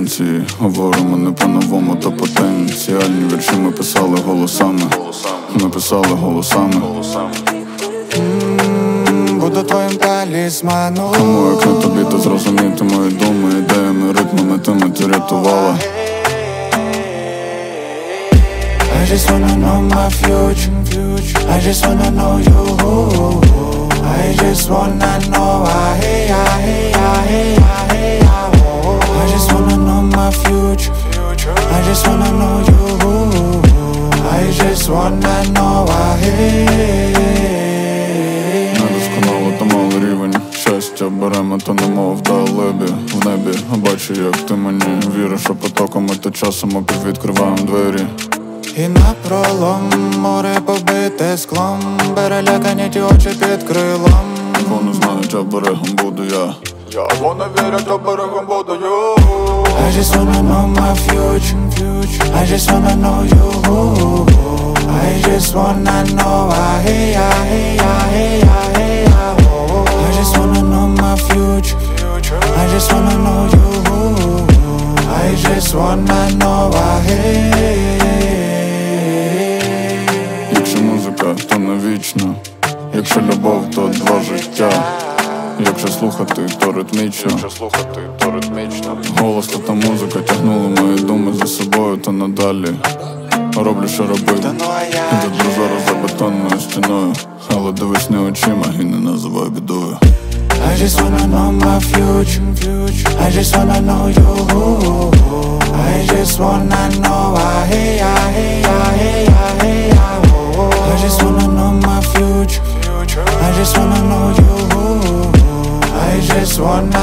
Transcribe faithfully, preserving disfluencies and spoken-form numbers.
інтенції. Говоримо не по-новому, то потенціальні вірші ми писали голосами. Ми писали голосами. mm, Буду твоїм талісманом. Тому як не тобі, то зрозуміти мої думи, ідеями, ритмами тими ти рятувала. I just wanna know my future. I just wanna know you. I just wanna know. I hey, I hey, I hey, I hey, I just wanna know my future. I just wanna know you. I just wanna know. I hey. Недосконало, то малий рівень щастя беремо, то немов вдалебі. В небі бачу, як ти мені віриш, а потоком ми то часом опять відкриваємо двері. І напролом море побите склом, перелякані ті очі під крилом. Вони знають, а берегом буду я. Я вони вірять, а берегом буду я. I just wanna know my future. I just wanna know you. I just wanna know. I hey, I hey, I hey, I hey, I just wanna know my future. I just wanna know you. I just wanna know. I hey. Якщо музика, то не вічно. Якщо любов, то два життя. Якщо слухати, то ритмічно. Якщо слухати, то ритмічно. Голос та та музика тягнули мої думи за собою, то надалі роблю, що робив. Іду зараз за бетонною стіною, але дивись не очима і не називай бідою. I just wanna know my future. I just wanna know you. I just wanna know. I hey, I hey, I hey, I hey, I just wanna know my future. I just wanna know you. I just wanna